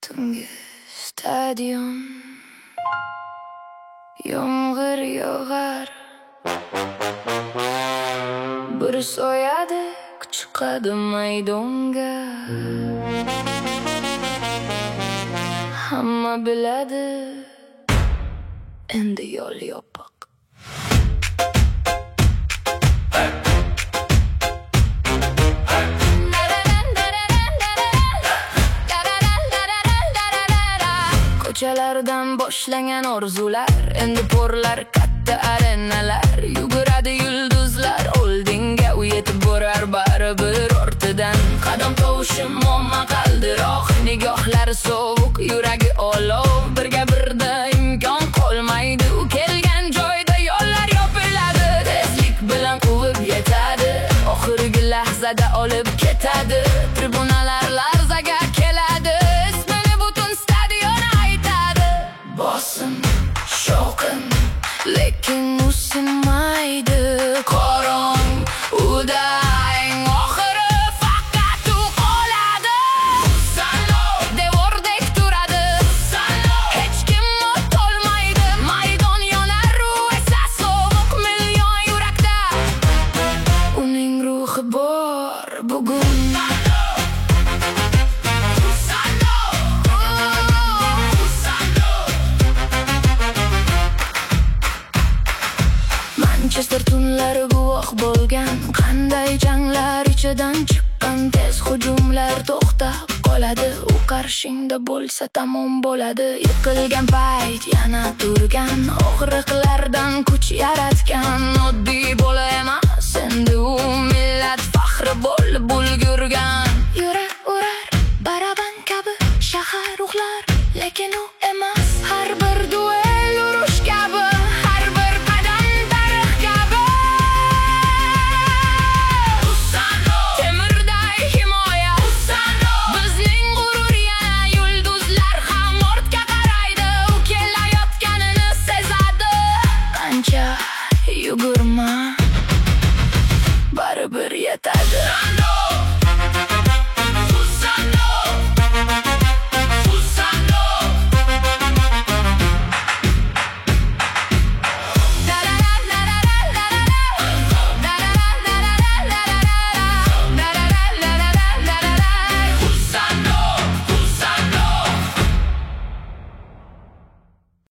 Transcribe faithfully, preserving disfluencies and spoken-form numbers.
Tungi stadion, yomg'ir yog'ar, bir soyadek chiqadi maydonga. Hamma biladi, endi yo'l yopiq. Ko'chalardan boshlangan orzular, endi porlar katta arenalar. Yuguradi yulduzlar oldinga, u yetib borar baribir ortidan. Qadam tovushi muammo qaldiroq, nigohlari sovuq, yuragi olov. Birga birda imkon qolmaydi, u kelgan joyda yo'llar yopiladi. Tezlik bilan quvib yetadi, oxirgi lahzada olib ketadi. Tribunalar larzaga keladi, ismini butun stadion aytadi. Bosim, shovqin, lekin u sinmaydi. Qorong, udang, oxiri faqat u qoladi. Devordek turadi, hech kim o'tolmaydi. Maydon yonar, u esa sovuq million yurakda. Uning ruhi bor bugun. Manchester tunlari guvoh bo'lgan, qanday janglar ichidan chiqqan. Tez hujumlar to'xtab qoladi, u qarshingda bo'lsa tamom bo'ladi. Yiqilgan payt yana turgan, og'riqlardan kuch yaratgan. Oddiy bola emas, endi u millat faxri bo'lib ulgurgan. Yurar urar baraban kabi shahar uxlar, lekin u emas. Har bir duel urush kabi, har bir qadam tarix kabi. Temirday himoya, bizning g'urur yana. Yulduzlar ham ortga qaraydi, u kelayotganini sezadi. Qancha yugur